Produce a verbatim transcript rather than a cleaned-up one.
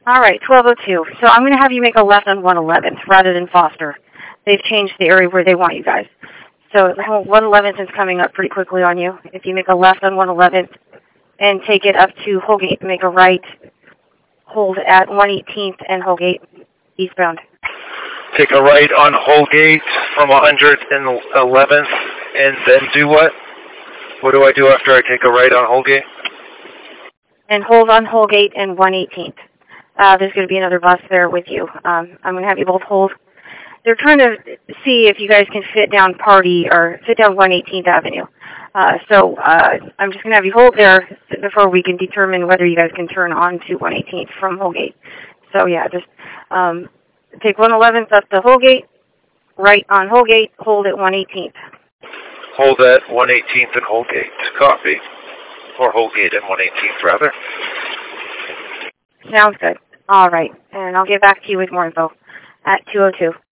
All right, twelve oh two. So I'm going to have you make a left on one eleventh rather than Foster. They've changed the area where they want you guys. So one eleventh is coming up pretty quickly on you. If you make a left on one eleventh and take it up to Holgate, make a right, hold at one eighteenth and Holgate eastbound. Take a right on Holgate from one hundred eleventh and then do what? What do I do after I take a right on Holgate? And hold on Holgate and one eighteenth. Uh, there's going to be another bus there with you. Um, I'm going to have you both hold. They're trying to see if you guys can fit down Party or fit down one eighteenth Avenue. Uh, so uh, I'm just going to have you hold there before we can determine whether you guys can turn on to one eighteenth from Holgate. So yeah, just um, take one eleventh up to Holgate, right on Holgate, hold at one eighteenth. Hold at one eighteenth and Holgate. Copy. Or Holgate and one eighteenth, rather. Sounds good. All right. And I'll get back to you with more info at two oh two.